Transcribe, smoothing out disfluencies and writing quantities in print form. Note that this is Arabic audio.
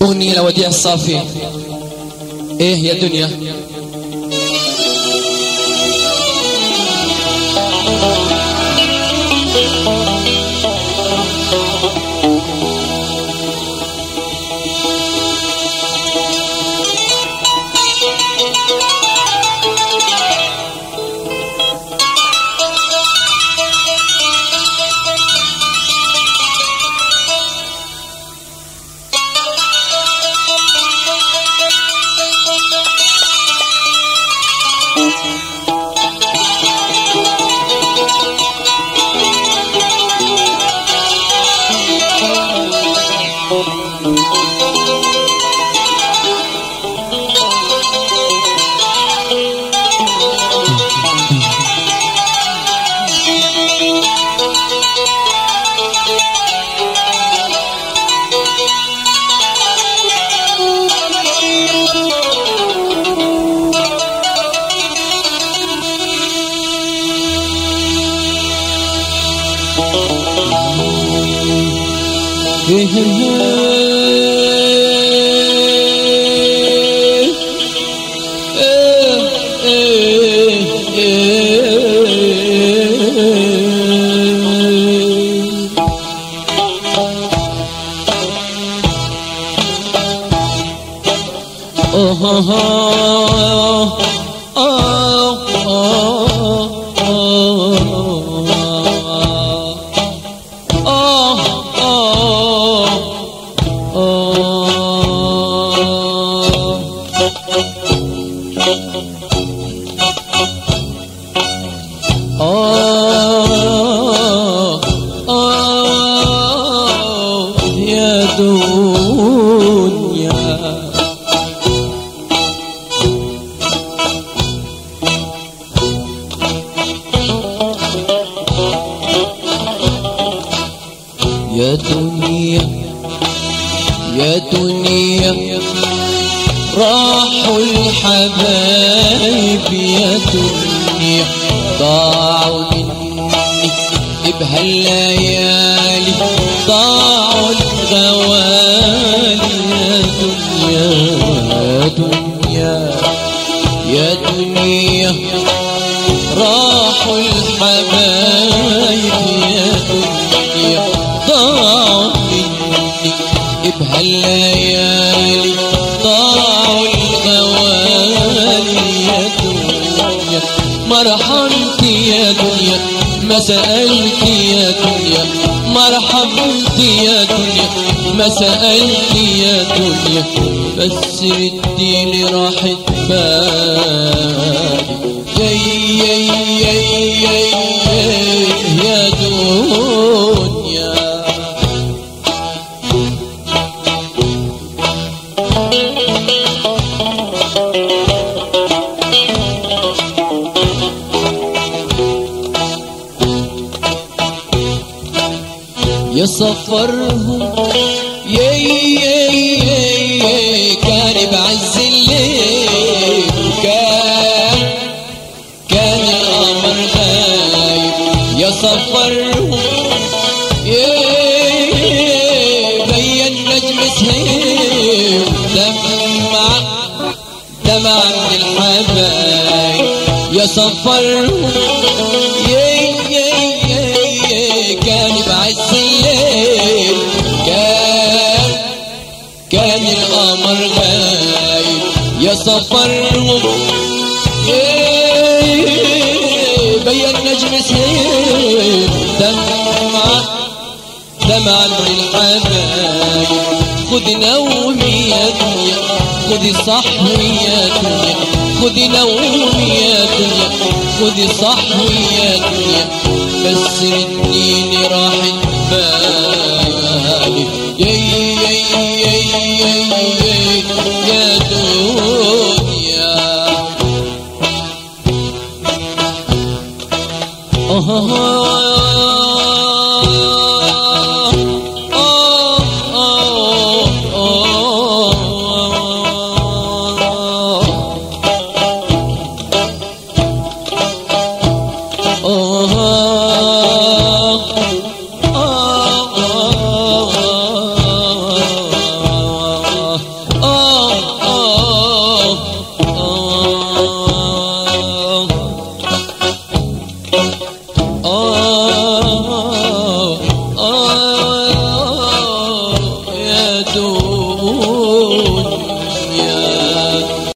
أغنية لوديع الصافي. إيه يا دنيا يا دنيا يا دنيا راحوا الحبايب يا دنيا ضاعوا مني بهالليالي ضاعوا الغوالي يا دنيا يا دنيا راحوا الحبايب يا دنيا ضاعوا مني بهالليالي ضاعوا الغوالي يا دنيا مرحمتي يا دنيا ما سألتي يا دنيا مرحمتي يا دنيا ما سألتي يا دنيا بس رديلي راحة بالي يا دنيا يا سفرهم كان بعز الليل كان القمر غايب يا سفرهم بين نجم سهيب دمع من الحبايب يا سفرهم كان بعز الليل كان القمر غايب يا سفرهم بين نجم سهيب دمع من الحبايب خذ نومي يا دنيا خذ صحوي يا دنيا خذ نومي يا دنيا خذ صحوي يا دنيا بس رديني راحة بالي يا دنيا يا دنيا